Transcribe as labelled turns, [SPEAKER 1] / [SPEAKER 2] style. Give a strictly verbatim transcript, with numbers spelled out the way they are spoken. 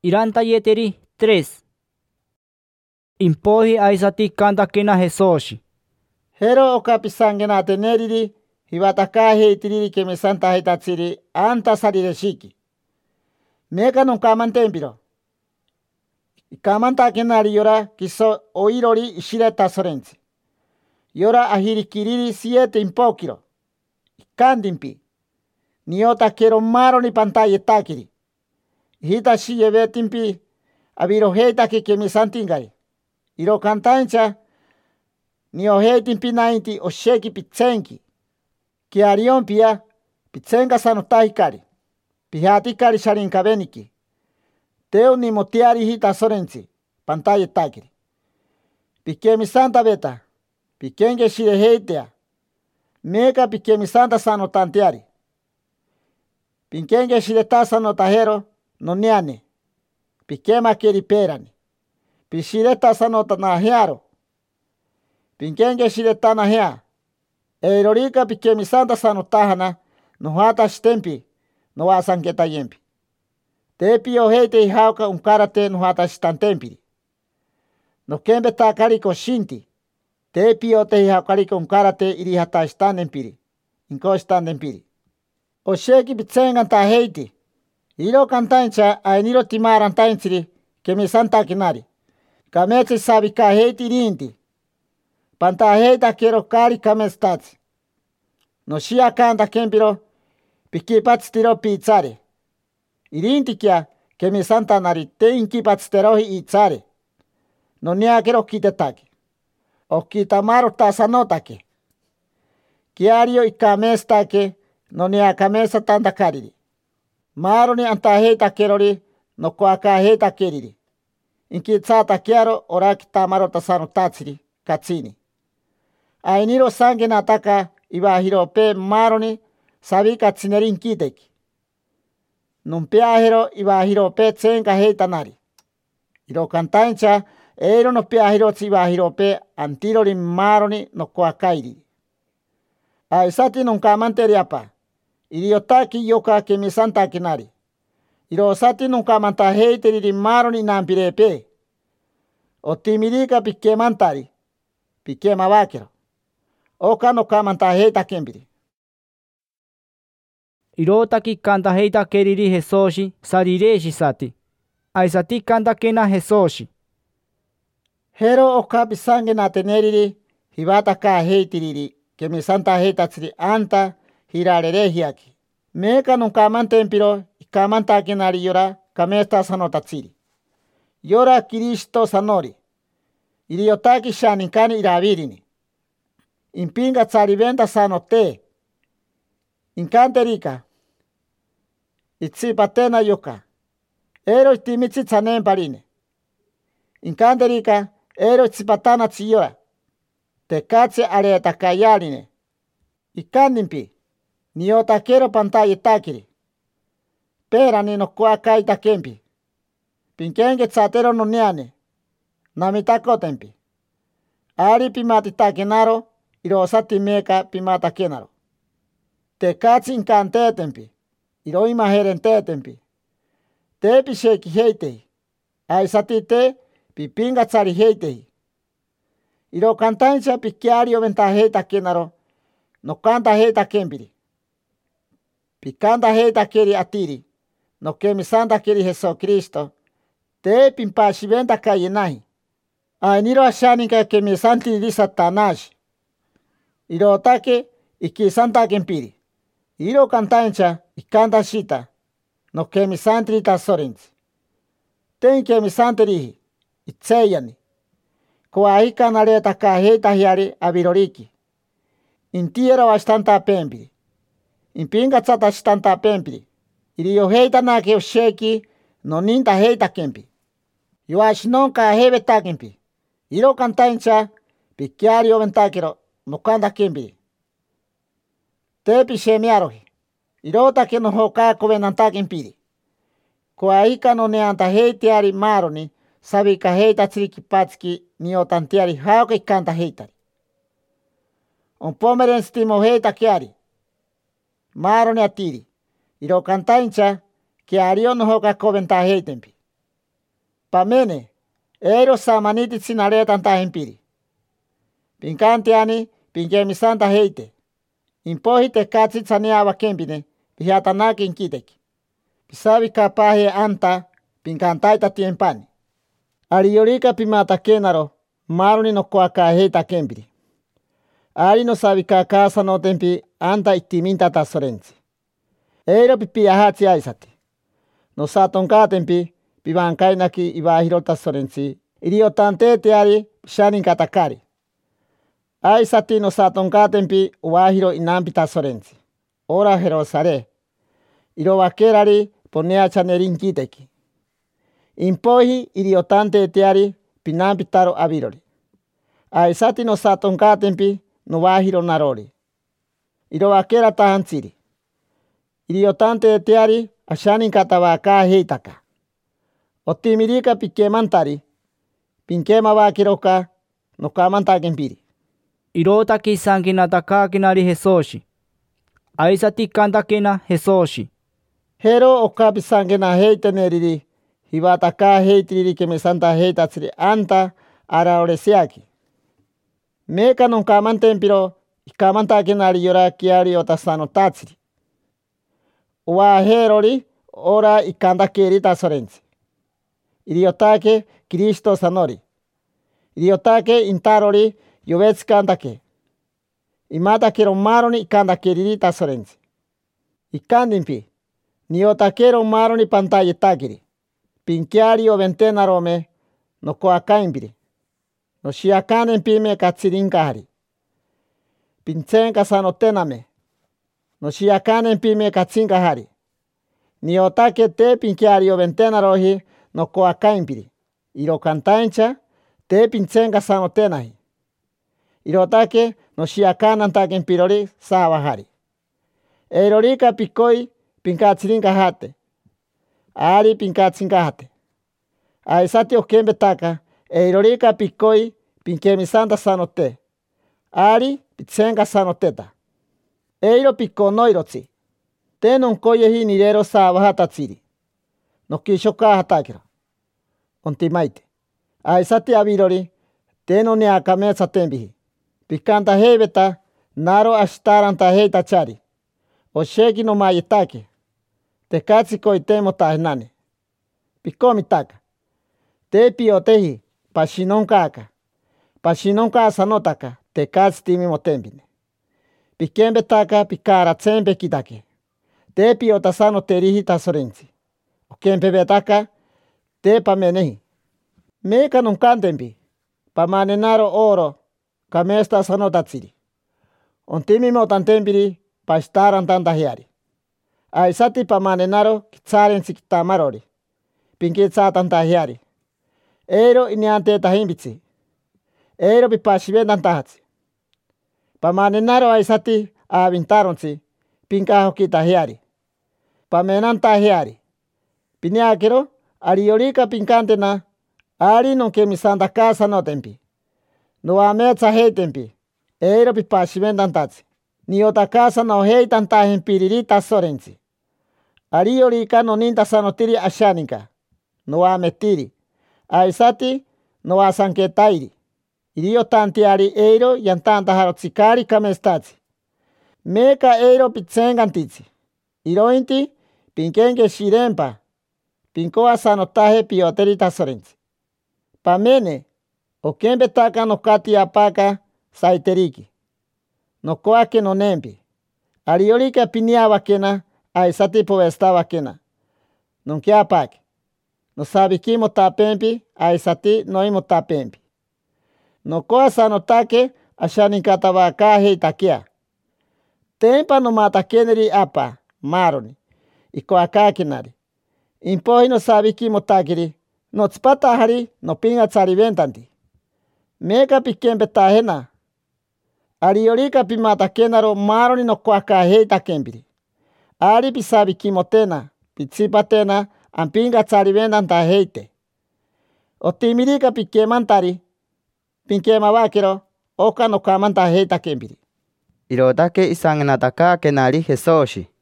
[SPEAKER 1] Iranta yeteri tres. Impohi aisati kanta kena Jesoshi.
[SPEAKER 2] Hero okapisangena teneriri hibataka heitiriri kemisanta heitatsiri anta sarireshiki. Meka nunkaman tempiro. Ikamanta kenari yora kiso oirori ishireta sorenzi. Yora ahirikiriri siete impokiro. Ikandimpi. Niota kero maro ni pantalla takiri. Hita shiyebe timpi abiro heita ke kemisantingari. Iro kantancha ni oheitin pinainti osheki pitsenki. Kiarion pia pitsenga sanotahikari. Pihatikari sharinkabeniki. Teu ni motiari hita sorenzi. Pantalla takiri. Pikemi santa beta. Pikenge shireheitea. Meka pikemi santa sanotantiari. Pikenge shireta sanotajero no niane. Pikema keriperani. Pishireta sanotanahiaro. Pinkenge shireta nahia. Eirorika pikemi santa sanotahana no hata stempi no wasanketa yempi. Tepi oheite ihauka unkarate no hata stantempiri. No kembe takariko shinti. Tepi ote ihaukariko unkarate iri hata standempiri. Inko standempiri. Osheki pitsengan taheiti. Iro kantancha ainiro timaran tainchiri kemi santa kinari. Kamechi sabika heiti rinti. Panta heita kero kari kamestats. No shia kanta kempiro pikipats tiro pizzare. Irinti kia kemi santa nari te inkipats terohi itzare. No nia kero kitetaki. O kitamaro tasanotake. Kiario ikamestake no nia kamesa tanta kariri. Maro ni anta heita kerori no koaka heita keriri. Inkitsata kiaro oraki tamaro tasano tatsiri katsini. Ainiro sangue nataka ibahirope maroni sabi katsineri inkiteki. Numpiahero ibahirope tsenka heitanari. Iro kantancha eiro no piahiro ibahirope antirori maroni no koakairi. Aisati nunca manteriapa. Iriotaki yoka kemisanta kinari. Irosati nunca manta heiteri maroni nampirepe. Otimirika pikemantari. Pikema vakero. Oka no kamanta heita kembiri.
[SPEAKER 1] Irotaki kanta heita keriri Jesoshi sarireshi sati. Aisati kanta kena Jesoshi.
[SPEAKER 2] Hero oka pisange na teneriri hibata ka heitiriri kemisanta heitatsiri anta hirarerehiaki. Meka nunca mantempiro ikamanta kinari yora kamesta sanotatsiri. Yora Kristo sanori. Iriotaki shaninkani iravirini. Impinga tsariventa sanote. Inkanterika. Itsipatena yoka. Ero itimitsi tsanen parine. Inkanterika ero itsipatana tsiyora. Tekatse areta kayarine. Ikandimpi. Niotakero pantalla takiri. Perani no kuakaita kempi. Pinkenge tsatero no niane. Namitakotempi. Ari pimatitakenaro. Irosati meka pimatakenaro. Tekatsi inkantetempi. Iroimaherentetempi. Tepi sheki heitei. Aisati te pipinga tsari heitei. Iro kantancha pikiario venta heita kenaro. No kanta heita kempiri. Pikanta heita keri atiri. No kemisanta keri Jesu Kristo. Te pimpashi venta kayenahi. Ainiro ashaninka kemisanti di satanashi. Iro otake ikisanta kempiri. Iro kantancha ikanta shita. No kemisantri tasorenzi. Ten kemisantri itseyani. Kuahika nareta kaheita hiari abiroriki. Intiero bastanta pempiri. Impinga tsata stanta pempiri. Irio heita na ke usheki no ninta heita kempi. Yoashinon ka hebeta kempi. Iro kantancha pikiario ventakiro no kanda kempi. Tepi shemiarohi. Irota ke no hoka kovenanta kempiri. Kuahika no neanta heitiari maroni sabi ka heita tsiriki patski niotantiari hauke kanta heitari. On pomeren stimo heita kiari. Maroni atiri. Iro kantancha kiario no hoka koventa heitempi. Pamene, eiro samaniti sinaretan tahimpiri. Pinkantiani, pinkemisanta heite. Impohi te katsit saneava kempine, pihatanakin kiteki. Pisavi kapahe anta, pinkantaita tiempani. Ariorika pimata kenaro, maruni no kuaka heita kempiri. Ari no savi kakasa no tempi anta itiminta tasorensi. Eiro pipiahatsi aisati. No satonka tempi, pivankainaki ibahiro tasorensi. Iriotante teari, shanin katakari. Aisati no satonka tempi, uahiro inampi tasorensi. Ora herosare. Iro vakerari, ponea chanerin kiteki. Impohi iriotante teari, pinampi taro avirori. Aisati no satonka tempi, no vahiro narori. Iro vakera tahansiri. Iriotante teari, ashanin katavaka heitaka. Otimirika pikemantari, pinkema vakiroka, no kamantakempiri.
[SPEAKER 1] Irotaki sankinatakakinari Jesoshi. Aisati kantakena Jesoshi.
[SPEAKER 2] Hero okapi sankena heiteneriri, hivataka heitiriri kemesanta heitatsiri anta araoresiaki. Meka non kamantempiro, ikamantakenari yora kiari otasano tatsiri. Ua herori, ora ikantakeri tasorensi. Iriotake Kristo sanori. Iriotake intarori yovetsi kantake. Imatakero maroni ikantakeriri tasorensi. Ikandimpi, niotakero maroni pantayetakiri. Pinkiari oventenarome no koakaimpiri. No shiakanempime katsirinkahari. Pintsenka sanotename. No shiakanempime katsinkahari. Niotake te pinkiari oventenarohi no koakaimpiri. Iro kantaincha te pintsenka sanotenahi. Irotake no shiakanantakempirori saavahari. Eirorika pikoi pinkatsirinkahate. Ari pinkatsinkahate. Aisati okembetaka eirorika pikoi pinkemisanta sanote. Ari pitsenka sanoteta. Eiro pikonoirotsi. Te non koyehi nirero saavahatatsiri. No kishokahatakiro. Ontimaite. Aisati avirori, te no neakametsa tembihi. Pikanta heiveta, naro ashtaranta heitachari. Osheki no mayetake. Te katsikoi temo tahenane. Pikomitaka. Te piotehi, pashinonkaaka. Pashinonka sanotaka, te katsitimi motempine. Pikembetaka pikaratsempe kitake. Te piotasano terihi tasorensi. Okempebetaka, te pamenehi. Meka non kantempi, pamanenaro oro, kamesta sanotatsiri. Ontimi motantempiri, pastaran tantahiari. Aisati pamanenaro kitsarensi kitamarori. Pinkitsa tantahiari. Eiro iniante tahimbitsi. Eiro pipashiventan tahatsi. Pamanenaro aisati avintaronsi, pinkaho kitahiari. Pamenantahiari. Piniakero, ariorika pinkantena, ari non kemisanta casa no tempi. No ametsa heitempi. Eiro pipashiventan tatsi. Niota casa no heitan tahimpiriri tasorensi. Ariorika no ninta sanotiri ashaninka. No ametiri. Aisati no asanketairi. Iriotantiari eiro yantanta harotsikari kamestatsi. Meka eiro pitsengantitsi. Irointi pinkenge shirempa. Pinkoa sanotahe pioteri tasorensi. Pamene, okembetaka no katiapaka saiteriki. No koake no nempi. Ariorika piniavakena, aisati povestavakena. Non kiapake. No sabiki motapempi, aisati noi motapempi. No koa sanotake, ashaninkatavaka heitakia. Tempa no matakeneri apa, maroni. Ikoakakinari. Impohi no sabiki motakiri. No tspatahari no pinga tsariventanti. Meka pikembetahena. Ariorika pimatakenaro maroni no koaka heitakempiri. Ari pisabiki motena, pitsipatena, ampinga tsariventanta heite. Otimirika pikemantari, pinkemavakero, oka no kamanta heitakempiri.
[SPEAKER 3] Irotake isangenataka kenari Jesoshi.